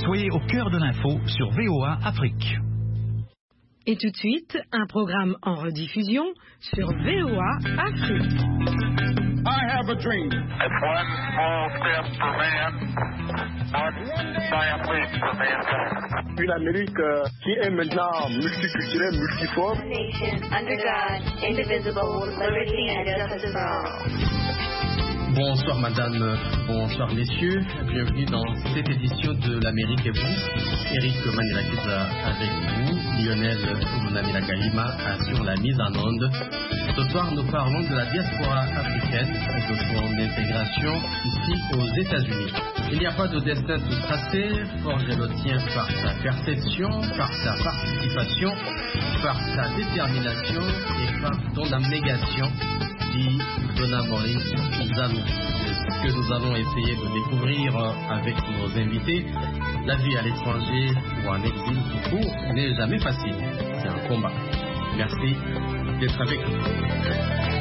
Soyez au cœur de l'info sur VOA Afrique. Et tout de suite, un programme en rediffusion sur VOA Afrique. I have a dream. It's one small step for man, one giant leap for mankind. Une Amérique qui est maintenant multiculturelle, multiforme. Nation under God, indivisible, with liberty and justice for all. Bonsoir madame, bonsoir messieurs, bienvenue dans cette édition de l'Amérique et vous. Eric Manilakiza avec vous, Lionel Munamila assure la mise en onde. Ce soir nous parlons de la diaspora africaine et de son intégration ici aux États-Unis. Il n'y a pas de destin tout tracé, forger le tien par sa perception, par sa participation, par sa détermination et par ton abnégation. Dit Donna Morin, ce que nous allons essayer de découvrir avec nos invités. La vie à l'étranger ou en exil tout court n'est jamais facile. C'est un combat. Merci d'être avec nous.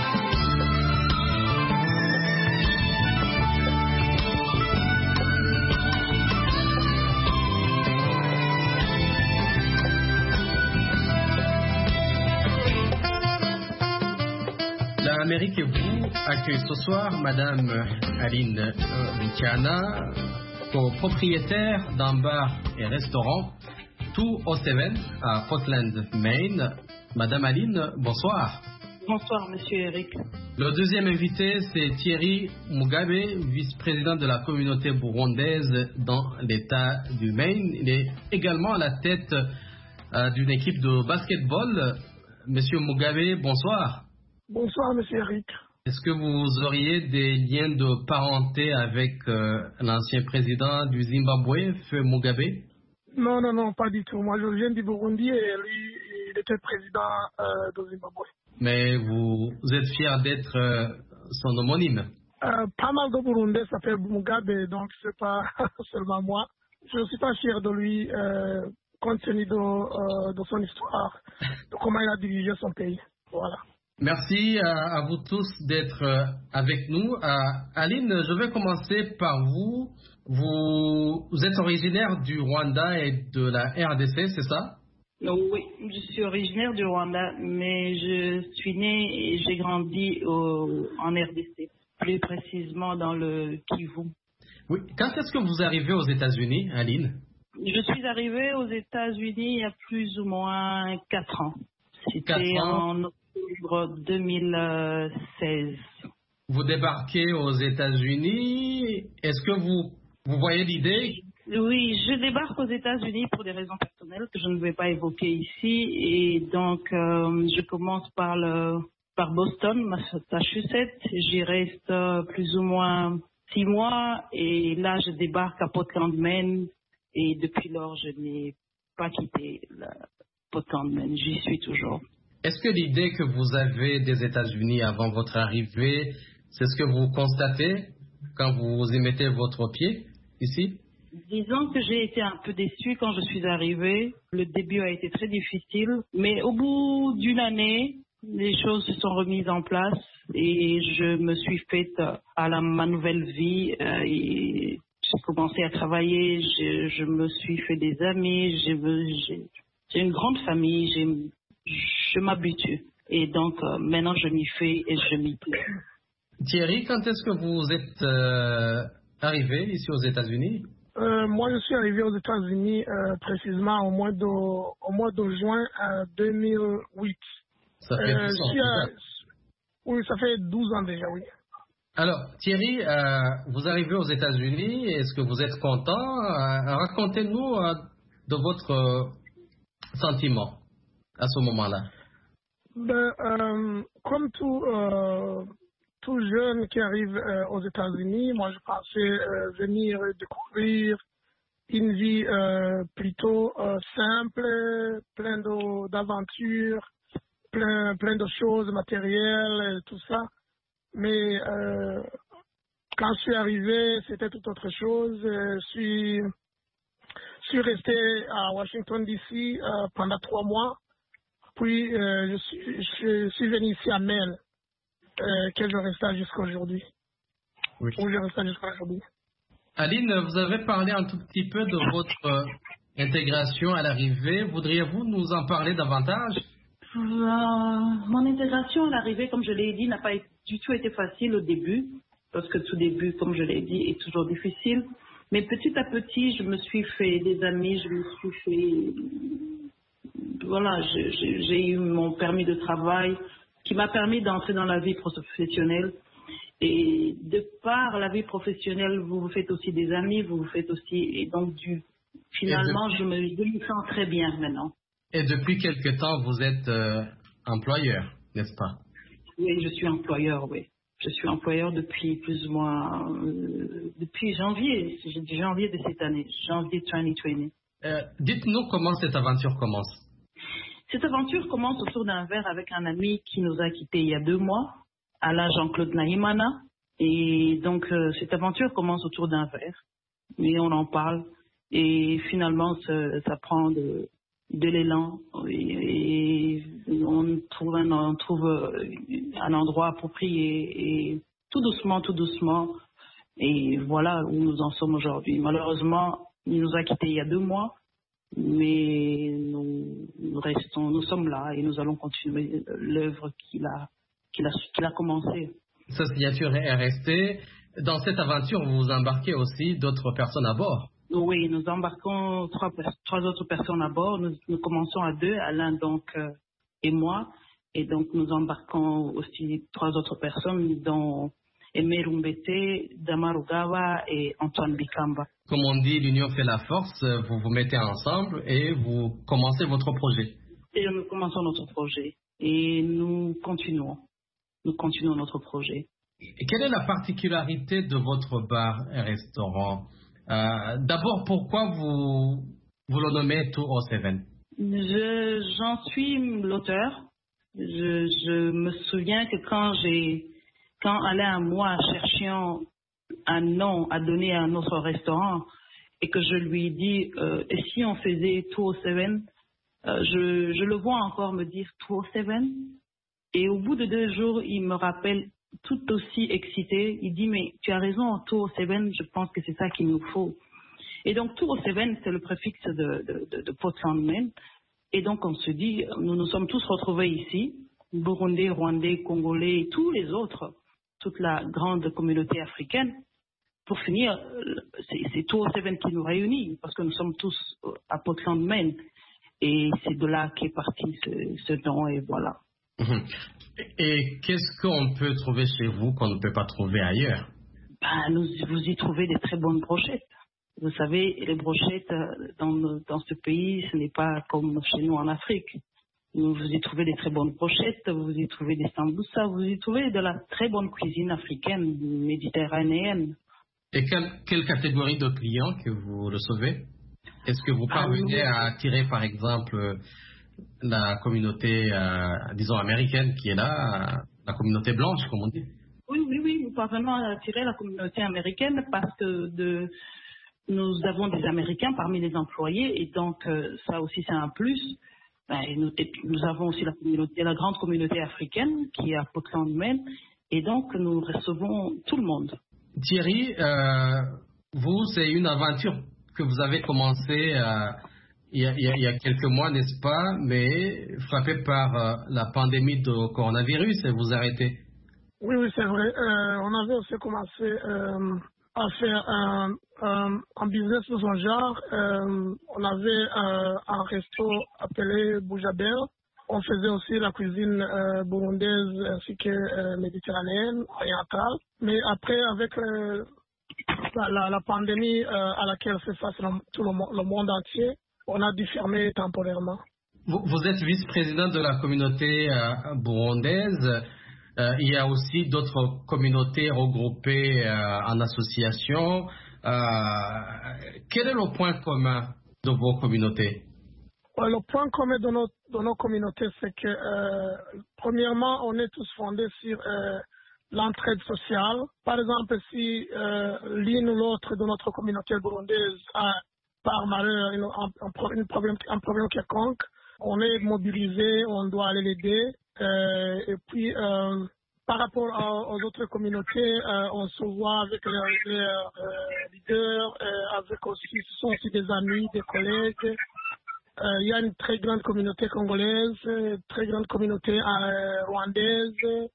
L'Amérique et vous accueille ce soir Madame Aline Luciana, propriétaire d'un bar et restaurant 207 à Portland, Maine. Madame Aline, bonsoir. Bonsoir, Monsieur Eric. Le deuxième invité, c'est Thierry Mugabe, vice-président de la communauté burundaise dans l'État du Maine. Il est également à la tête d'une équipe de basketball. Monsieur Mugabe, bonsoir. Bonsoir, Monsieur Eric. Est-ce que vous auriez des liens de parenté avec l'ancien président du Zimbabwe, Feu Mugabe? Non, pas du tout. Moi, je viens du Burundi et lui, il était président du Zimbabwe. Mais vous êtes fier d'être son homonyme? Pas mal de Burundais s'appellent Mugabe, donc c'est pas seulement moi. Je ne suis pas fier de lui, compte tenu de son histoire, de comment il a dirigé son pays. Voilà. Merci à vous tous d'être avec nous. Aline, je vais commencer par vous. Vous êtes originaire du Rwanda et de la RDC, c'est ça? Oui, je suis originaire du Rwanda, mais je suis née et j'ai grandi en RDC, plus précisément dans le Kivu. Oui. Quand est-ce que vous arrivez aux États-Unis, Aline? Je suis arrivée aux États-Unis il y a plus ou moins 4 ans. C'était en octobre 2016. Vous débarquez aux États-Unis. Est-ce que vous voyez l'idée? Oui, je débarque aux États-Unis pour des raisons personnelles que je ne vais pas évoquer ici. Et donc, je commence par Boston, Massachusetts. J'y reste plus ou moins 6 mois. Et là, je débarque à Portland, Maine. Et depuis lors, je n'ai pas quitté Portland, Maine. J'y suis toujours. Est-ce que l'idée que vous avez des États-Unis avant votre arrivée, c'est ce que vous constatez quand vous y mettez votre pied ici? Disons que j'ai été un peu déçue quand je suis arrivée. Le début a été très difficile, mais au bout d'une année, les choses se sont remises en place et je me suis faite à ma nouvelle vie. Et j'ai commencé à travailler, je me suis fait des amis, j'ai une grande famille, je m'habitue. Et donc, maintenant, je m'y fais et je m'y plais. Thierry, quand est-ce que vous êtes arrivé ici aux États-Unis? Moi, je suis arrivé aux États-Unis précisément au mois de juin 2008. Ça fait 12 ans. Oui, ça fait 12 ans déjà, oui. Alors, Thierry, vous arrivez aux États-Unis. Est-ce que vous êtes content? Racontez-nous de votre sentiment à ce moment-là. Comme tout jeune qui arrive aux États-Unis, moi je pensais venir découvrir une vie plutôt simple, plein d'aventures, plein de choses matérielles, tout ça. Mais quand je suis arrivé, c'était tout autre chose. Je suis resté à Washington DC pendant 3 mois. Puis je suis venu ici à Maine, que je reste jusqu'à aujourd'hui. Oui. Où je reste jusqu'à aujourd'hui. Aline, vous avez parlé un tout petit peu de votre intégration à l'arrivée. Voudriez-vous nous en parler davantage? Mon intégration à l'arrivée, comme je l'ai dit, n'a pas du tout été facile au début, parce que tout début, comme je l'ai dit, est toujours difficile. Mais petit à petit, je me suis fait des amis, je me suis fait... Voilà, j'ai eu mon permis de travail qui m'a permis d'entrer dans la vie professionnelle. Et de par la vie professionnelle, vous vous faites aussi des amis, vous vous faites aussi... Et donc, finalement, je me sens très bien maintenant. Et depuis quelque temps, vous êtes employeur, n'est-ce pas? Oui, je suis employeur, oui. Je suis employeur depuis plus ou moins... depuis janvier de cette année, janvier 2020. Dites-nous comment cette aventure commence. Cette aventure commence autour d'un verre avec un ami qui nous a quittés il y a 2 mois, Alain Jean-Claude Nahimana. Et donc, cette aventure commence autour d'un verre. Mais on en parle. Et finalement, ça prend de l'élan. Et on trouve un endroit approprié. Et tout doucement. Et voilà où nous en sommes aujourd'hui. Malheureusement, il nous a quittés il y a 2 mois. Mais nous sommes là et nous allons continuer l'œuvre qu'il a commencée. Sa signature est restée. Dans cette aventure, vous embarquez aussi d'autres personnes à bord. Oui, nous embarquons 3 autres personnes à bord. Nous commençons à 2, Alain donc et moi. Et donc nous embarquons aussi 3 autres personnes, dont Aimé Rumbete, Damarugawa et Antoine Bikamba. Comme on dit, l'union fait la force. Vous vous mettez ensemble et vous commencez votre projet. Et nous commençons notre projet. Et nous continuons notre projet. Et quelle est la particularité de votre bar et restaurant? D'abord, pourquoi vous le nommez 207? J'en suis l'auteur. Je me souviens que quand Alain et moi cherchions un nom à donner à notre restaurant et que je lui dis et si on faisait 207, je le vois encore me dire 207. Et au bout de 2 jours, il me rappelle tout aussi excité. Il dit, mais tu as raison, 207, je pense que c'est ça qu'il nous faut. Et donc, 207, c'est le préfixe de Portland, Maine. Et donc, on se dit, nous nous sommes tous retrouvés ici, Burundais, Rwandais, Congolais et tous les autres, toute la grande communauté africaine. Pour finir, c'est 207 qui nous réunit, parce que nous sommes tous à Portland, Maine. Et c'est de là qu'est parti ce nom, et voilà. Et qu'est-ce qu'on peut trouver chez vous qu'on ne peut pas trouver ailleurs? Vous y trouvez des très bonnes brochettes. Vous savez, les brochettes dans ce pays, ce n'est pas comme chez nous en Afrique. Vous y trouvez des très bonnes brochettes, vous y trouvez des samboussas, vous y trouvez de la très bonne cuisine africaine, méditerranéenne. Et quelle catégorie de clients que vous recevez? Est-ce que vous parvenez à attirer, par exemple, la communauté, disons, américaine qui est là, la communauté blanche, comme on dit? Oui, nous parvenons à attirer la communauté américaine parce que nous avons des Américains parmi les employés et donc ça aussi c'est un plus. Et nous avons aussi la grande communauté africaine qui est à Portland, Maine, et donc nous recevons tout le monde. Thierry, vous, c'est une aventure que vous avez commencée il y a quelques mois, n'est-ce pas, mais frappé par la pandémie de coronavirus et vous arrêtez. Oui, c'est vrai. On avait aussi commencé à faire un business de son genre. On avait un resto appelé Boujabel. On faisait aussi la cuisine burundaise ainsi que méditerranéenne, orientale. Mais après, avec la pandémie à laquelle fait face tout le monde entier, on a dû fermer temporairement. Vous êtes vice-président de la communauté burundaise. Il y a aussi d'autres communautés regroupées en association. Quel est le point commun de vos communautés? Le point commun de nos communautés, c'est que, premièrement, on est tous fondés sur l'entraide sociale. Par exemple, si l'une ou l'autre de notre communauté burundaise a par malheur un problème quelconque, on est mobilisé, on doit aller l'aider. Et puis, par rapport aux autres communautés, on se voit avec les leaders, avec aussi, ce sont aussi des amis, des collègues. Il y a une très grande communauté congolaise, très grande communauté rwandaise,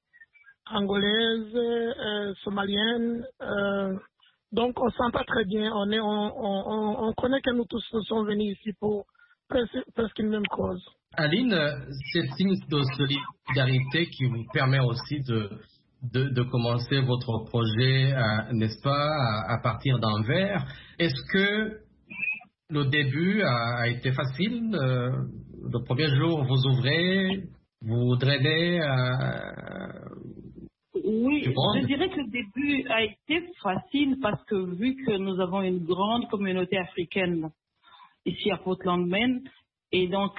angolaise, somalienne. Donc on s'entend très bien. On connaît que nous tous sommes venus ici pour presque une même cause. Aline, c'est signe de solidarité qui vous permet aussi de commencer votre projet, n'est-ce pas, à partir d'Anvers. Est-ce que le début a été facile? Le premier jour, vous ouvrez, vous drainez Oui, je dirais que le début a été facile parce que vu que nous avons une grande communauté africaine ici à Portland, Maine, et donc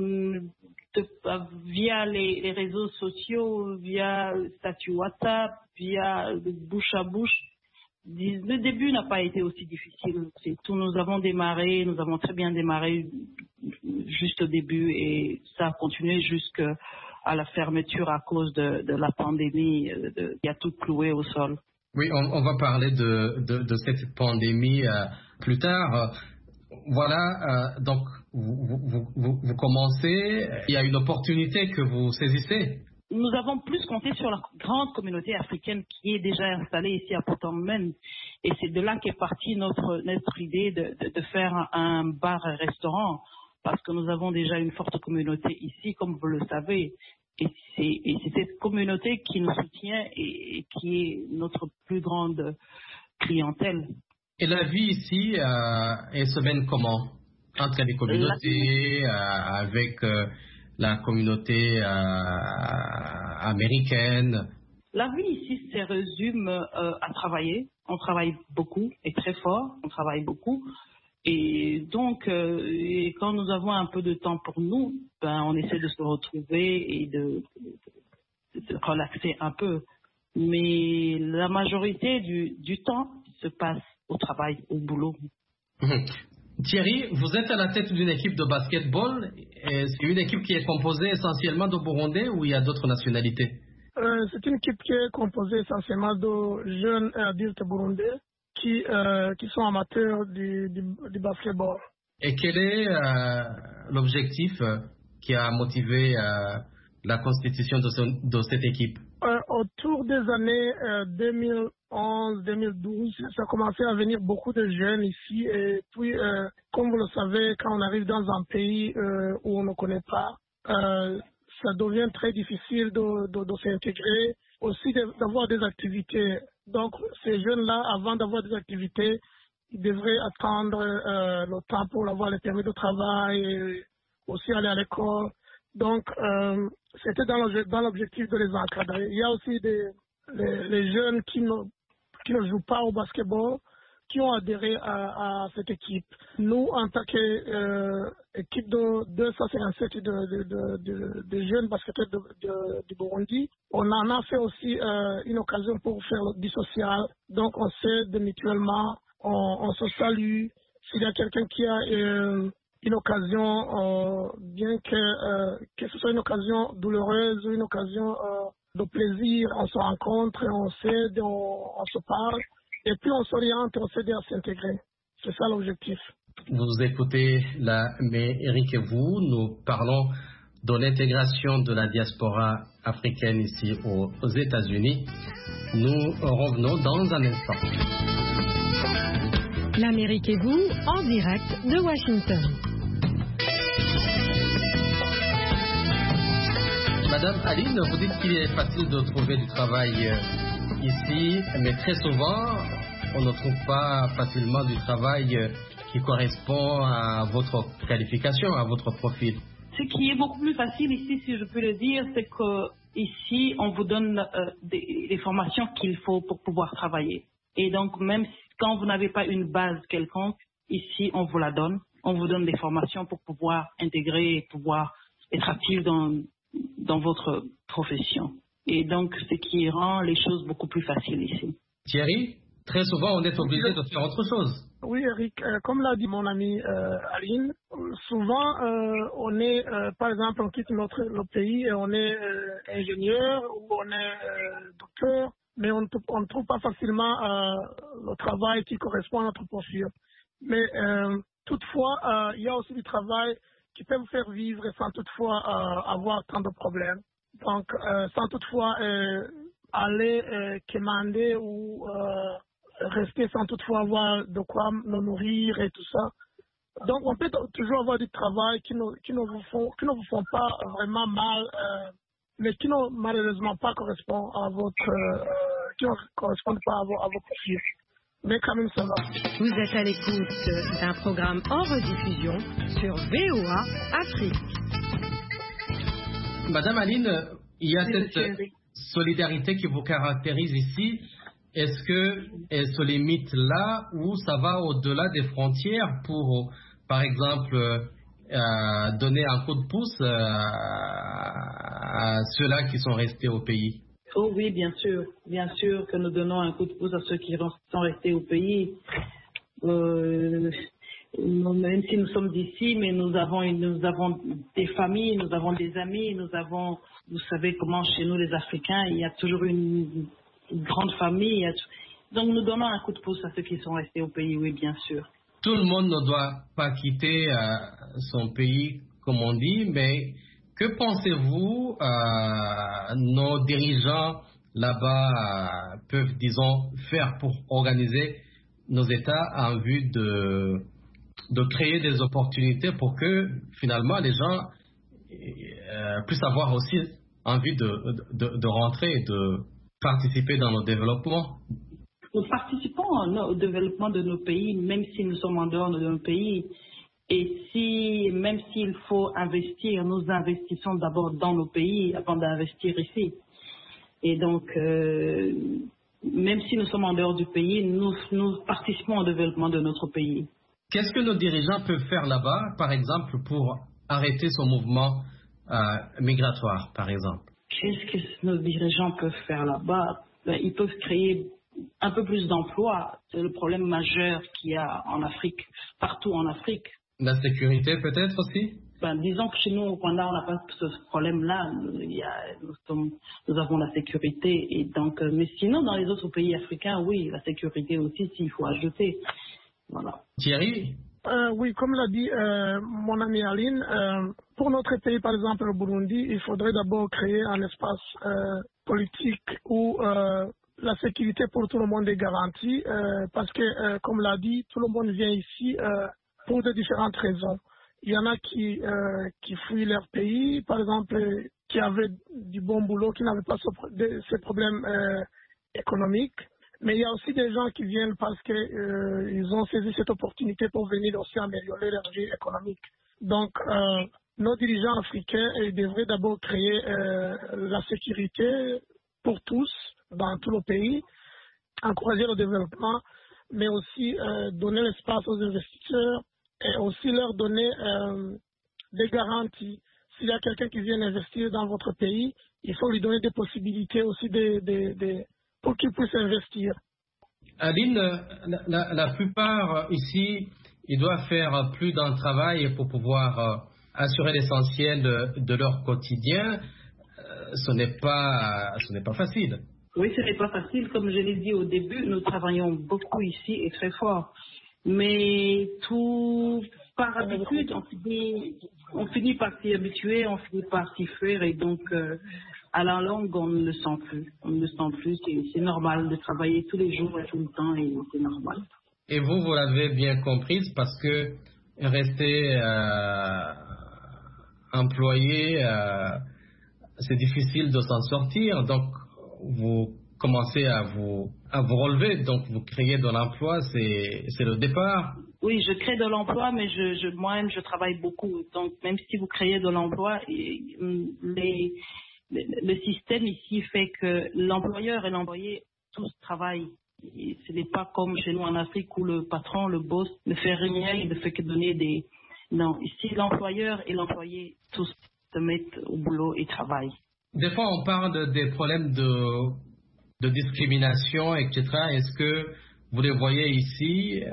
via les réseaux sociaux, via le statut WhatsApp, via le bouche à bouche, le début n'a pas été aussi difficile. C'est tout, nous avons très bien démarré juste au début et ça a continué jusqu'à la fermeture à cause de la pandémie, qui a tout cloué au sol. Oui, on va parler de cette pandémie plus tard. Voilà, donc vous commencez, il y a une opportunité que vous saisissez. Nous avons plus compté sur la grande communauté africaine qui est déjà installée ici à Portland, Maine. Et c'est de là qu'est partie notre idée de faire un bar et restaurant. Parce que nous avons déjà une forte communauté ici, comme vous le savez. Et c'est cette communauté qui nous soutient et qui est notre plus grande clientèle. Et la vie ici est se mène comment? Entre les communautés, avec la communauté américaine? La vie ici se résume à travailler. On travaille beaucoup et très fort. On travaille beaucoup. Et donc, quand nous avons un peu de temps pour nous, on essaie de se retrouver et de relaxer un peu. Mais la majorité du temps se passe au travail, au boulot. Thierry, vous êtes à la tête d'une équipe de basketball. C'est une équipe qui est composée essentiellement de Burundais ou il y a d'autres nationalités? C'est une équipe qui est composée essentiellement de jeunes adultes burundais qui sont amateurs du basketball. Et quel est l'objectif qui a motivé la constitution de cette équipe? Autour des années 2011-2012, ça commençait à venir beaucoup de jeunes ici. Et puis, comme vous le savez, quand on arrive dans un pays où on ne connaît pas, ça devient très difficile de s'intégrer, aussi d'avoir des activités. Donc, ces jeunes-là, avant d'avoir des activités, ils devraient attendre le temps pour avoir les permis de travail, et aussi aller à l'école. Donc, c'était dans l'objectif de les encadrer. Il y a aussi les jeunes qui ne jouent pas au basketball, qui ont adhéré à cette équipe. Nous, en tant qu'équipe de 257 de jeunes basketteurs du Burundi, on en a fait aussi une occasion pour faire du social. Donc, on s'aide mutuellement, on se salue. S'il y a quelqu'un qui a une occasion, bien que ce soit une occasion douloureuse ou une occasion de plaisir, on se rencontre, on s'aide, on se parle. Et puis on s'oriente, on s'aide à s'intégrer. C'est ça l'objectif. Vous écoutez l'Amérique et vous, nous parlons de l'intégration de la diaspora africaine ici aux États-Unis. Nous revenons dans un instant. L'Amérique et vous, en direct de Washington. Madame Aline, vous dites qu'il est facile de trouver du travail ici, mais très souvent, on ne trouve pas facilement du travail qui correspond à votre qualification, à votre profil. Ce qui est beaucoup plus facile ici, si je peux le dire, c'est que ici, on vous donne des formations qu'il faut pour pouvoir travailler. Et donc, même quand vous n'avez pas une base quelconque, ici, on vous la donne. On vous donne des formations pour pouvoir intégrer et pouvoir être actif dans votre profession. Et donc, ce qui rend les choses beaucoup plus faciles ici. Thierry, très souvent, on est obligé de faire autre chose. Oui, Eric, comme l'a dit mon ami Aline, souvent on est, par exemple, on quitte notre pays et on est ingénieur ou on est docteur, mais on ne trouve pas facilement le travail qui correspond à notre posture. Mais toutefois, il y a aussi du travail qui peut vous faire vivre sans toutefois avoir tant de problèmes. Donc, sans toutefois aller commander ou rester sans toutefois avoir de quoi nous nourrir et tout ça. Donc, on peut toujours avoir du travail qui ne vous font pas vraiment mal, mais qui ne malheureusement pas correspond à qui ne correspondent pas à vos profils. Mais quand même, ça va. Vous êtes à l'écoute d'un programme en rediffusion sur VOA Afrique. Madame Aline, il y a cette solidarité qui vous caractérise ici. Est-ce qu'elle se limite là ou ça va au-delà des frontières pour, par exemple, donner un coup de pouce à ceux-là qui sont restés au pays? Oh oui, bien sûr que nous donnons un coup de pouce à ceux qui sont restés au pays. Même si nous sommes d'ici, mais nous avons des familles, nous avons des amis, vous savez comment chez nous les Africains, il y a toujours une grande famille. Donc nous donnons un coup de pouce à ceux qui sont restés au pays, oui, bien sûr. Tout le monde ne doit pas quitter son pays, comme on dit, mais que pensez-vous nos dirigeants là-bas peuvent, disons, faire pour organiser nos États en vue de créer des opportunités pour que finalement les gens puissent avoir aussi envie de rentrer et de participer dans nos développements? Nous participons au développement de nos pays, même si nous sommes en dehors de nos pays. Et même s'il faut investir, nous investissons d'abord dans nos pays avant d'investir ici. Et donc, même si nous sommes en dehors du pays, nous participons au développement de notre pays. Qu'est-ce que nos dirigeants peuvent faire là-bas, par exemple, pour arrêter ce mouvement migratoire, par exemple? Qu'est-ce que nos dirigeants peuvent faire là-bas? Ils peuvent créer un peu plus d'emplois. C'est le problème majeur qu'il y a en Afrique, partout en Afrique. La sécurité peut-être aussi? Disons que chez nous, au Rwanda, on n'a pas ce problème-là. Nous avons la sécurité. Et donc, mais sinon, dans les autres pays africains, oui, la sécurité aussi, s'il faut ajouter. Voilà. Thierry? Oui, comme l'a dit mon ami Aline, pour notre pays, par exemple le Burundi, il faudrait d'abord créer un espace politique où la sécurité pour tout le monde est garantie, parce que, comme l'a dit, tout le monde vient ici pour de différentes raisons. Il y en a qui fuient leur pays, par exemple, qui avaient du bon boulot, qui n'avaient pas ces problèmes économiques. Mais il y a aussi des gens qui viennent parce qu'ils ont saisi cette opportunité pour venir aussi améliorer leur vie économique. Donc, nos dirigeants africains devraient d'abord créer la sécurité pour tous dans tout le pays, encourager le développement, mais aussi donner l'espace aux investisseurs et aussi leur donner des garanties. S'il y a quelqu'un qui vient investir dans votre pays, il faut lui donner des possibilités aussi pour qu'ils puissent investir. Aline, la plupart ici, ils doivent faire plus d'un travail pour pouvoir assurer l'essentiel de leur quotidien. Ce n'est pas facile. Oui, ce n'est pas facile. Comme je l'ai dit au début, nous travaillons beaucoup ici et très fort. Mais tout par habitude, on finit par s'y habituer, on finit par s'y faire et donc à la longue, on ne le sent plus. On ne le sent plus. C'est normal de travailler tous les jours et tout le temps et c'est normal. Et vous l'avez bien comprise parce que rester employé, c'est difficile de s'en sortir. Donc, vous commencez à vous relever. Donc, vous créez de l'emploi, c'est le départ. Oui, je crée de l'emploi, mais moi-même, je travaille beaucoup. Donc, même si vous créez de l'emploi, le système ici fait que l'employeur et l'employé tous travaillent. Et ce n'est pas comme chez nous en Afrique où le patron, le boss, ne fait rien, il ne fait que donner des... Non, ici l'employeur et l'employé tous se mettent au boulot et travaillent. Des fois on parle des problèmes de discrimination, etc. Est-ce que Vous les voyez ici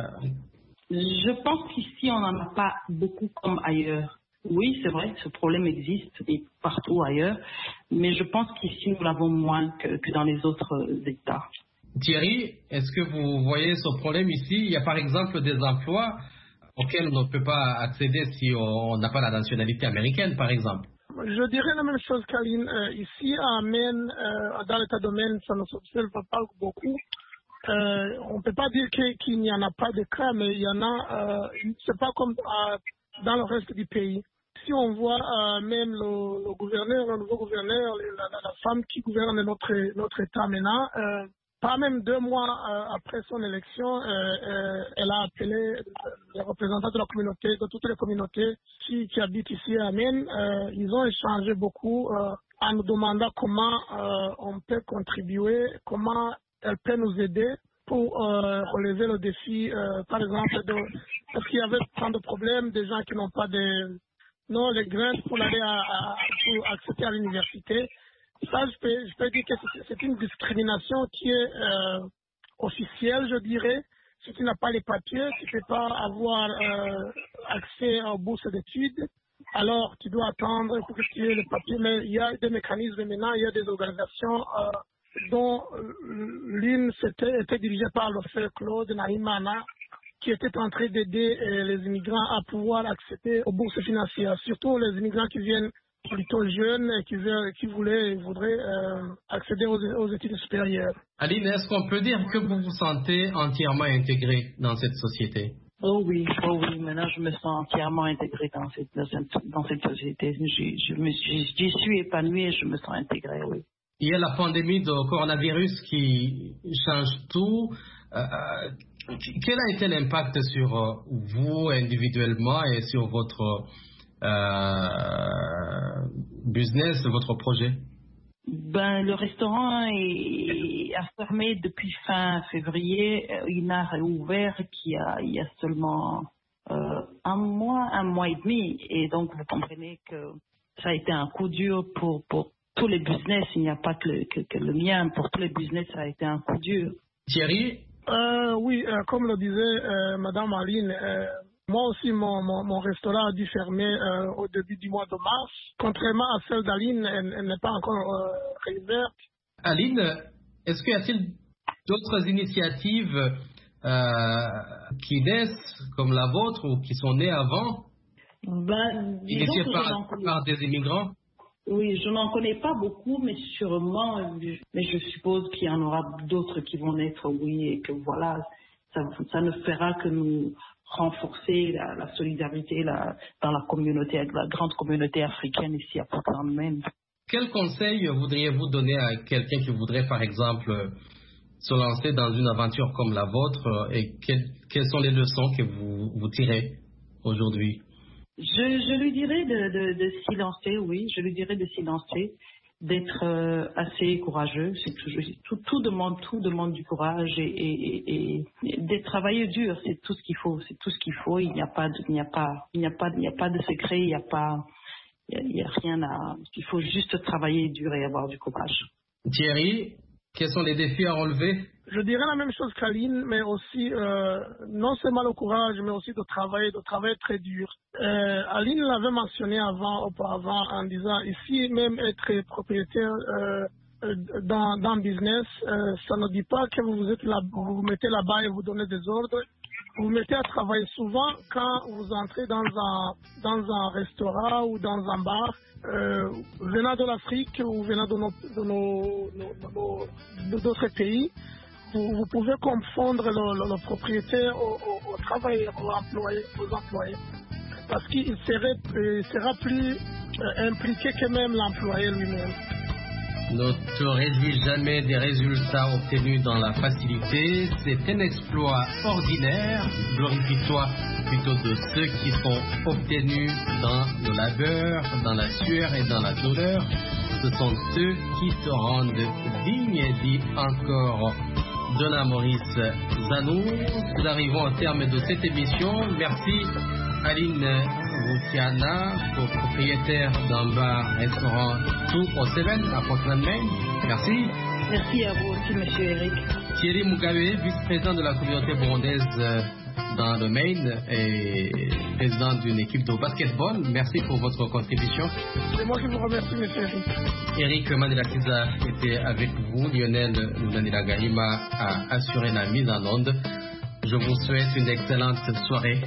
Je pense qu'ici, on n'en a pas beaucoup comme ailleurs. Oui, c'est vrai, ce problème existe et partout ailleurs, mais je pense qu'ici, nous l'avons moins que dans les autres États. Thierry, est-ce que vous voyez ce problème ici? Il y a par exemple des emplois auxquels on ne peut pas accéder si on n'a pas la nationalité américaine, par exemple. Je dirais la même chose qu'Aline. Ici, à Maine, dans l'État de Maine, ça ne s'observe pas beaucoup. On ne peut pas dire qu'il n'y en a pas de cas, mais il y en a. C'est pas comme dans le reste du pays. Si on voit même le gouverneur, le nouveau gouverneur, la femme qui gouverne notre État maintenant, pas même 2 mois après son élection, elle a appelé les représentants de la communauté, de toutes les communautés qui habitent ici à Maine. Ils ont échangé beaucoup en nous demandant comment on peut contribuer, comment elle peut nous aider pour relever le défi, par exemple, parce qu'il y avait tant de problèmes, des gens qui n'ont pas les grades pour aller pour accéder à l'université. Ça, je peux dire que c'est une discrimination qui est officielle, je dirais. Si tu n'as pas les papiers, tu ne peux pas avoir accès aux bourses d'études. Alors, tu dois attendre pour que tu aies les papiers. Mais il y a des mécanismes maintenant, il y a des organisations dont l'une était dirigée par le frère Claude Nahimana, qui était en train d'aider les immigrants à pouvoir accéder aux bourses financières, surtout les immigrants qui viennent plutôt jeunes et qui voudraient accéder aux études supérieures. Aline, est-ce qu'on peut dire que vous vous sentez entièrement intégrée dans cette société? Oh oui, maintenant je me sens entièrement intégrée dans cette société. J'y suis épanouie et je me sens intégrée, oui. Il y a la pandémie de coronavirus qui change tout. Quel a été l'impact sur vous individuellement et sur votre business, votre projet? Le restaurant a fermé depuis fin février. Il n'a réouvert il y a seulement un mois et demi. Et donc, vous comprenez que ça a été un coup dur pour tous les business. Il n'y a pas que le mien. Pour tous les business, ça a été un coup dur. Thierry? Oui, comme le disait Madame Aline, moi aussi, mon restaurant a dû fermer au début du mois de mars. Contrairement à celle d'Aline, elle n'est pas encore réouverte. Aline, est-ce qu'il y a-t-il d'autres initiatives qui naissent comme la vôtre ou qui sont nées avant, initiées par des immigrants? Oui, je n'en connais pas beaucoup, mais sûrement, mais je suppose qu'il y en aura d'autres qui vont naître, oui, et que voilà, ça ne fera que nous renforcer la solidarité dans la communauté, la grande communauté africaine ici à Portland-Maine. Quel conseil voudriez-vous donner à quelqu'un qui voudrait, par exemple, se lancer dans une aventure comme la vôtre, et quelles sont les leçons que vous tirez aujourd'hui? Je lui dirais de s'y lancer, oui, je lui dirais de s'y lancer, d'être assez courageux. C'est toujours, tout demande du courage et de travailler dur. C'est tout ce qu'il faut. C'est tout ce qu'il faut. Il n'y a pas de secret. Il n'y a rien à. Il faut juste travailler dur et avoir du courage. Thierry, quels sont les défis à relever? Je dirais la même chose qu'Aline, mais aussi non seulement le courage, mais aussi de travailler très dur. Aline l'avait mentionné auparavant en disant ici même être propriétaire dans un business, ça ne dit pas que vous êtes là, vous vous mettez là-bas et vous donnez des ordres. Vous vous mettez à travailler souvent quand vous entrez dans un restaurant ou dans un bar. Venant de l'Afrique ou venant d'autres pays, vous pouvez confondre le propriétaire au travailleur, aux employés. Parce qu'il sera plus impliqué que même l'employé lui-même. Ne te réjouis jamais des résultats obtenus dans la facilité. C'est un exploit ordinaire. Glorifie-toi plutôt de ceux qui sont obtenus dans le labeur, dans la sueur et dans la douleur. Ce sont ceux qui te rendent digne, dit encore Donna Maurice Zanou. Nous arrivons au terme de cette émission. Merci Aline Woutiana, propriétaire d'un bar-restaurant Tout au Seven à Portland, Maine. Merci. Merci à vous aussi, monsieur Eric. Thierry Mugabe, vice-président de la communauté burundaise dans le Maine et président d'une équipe de basketball. Merci pour votre contribution. C'est moi qui vous remercie, monsieur Eric. Eric Mandela-Kiza était avec vous. Lionel Lunanila Gahima a assuré la mise en onde. Je vous souhaite une excellente soirée.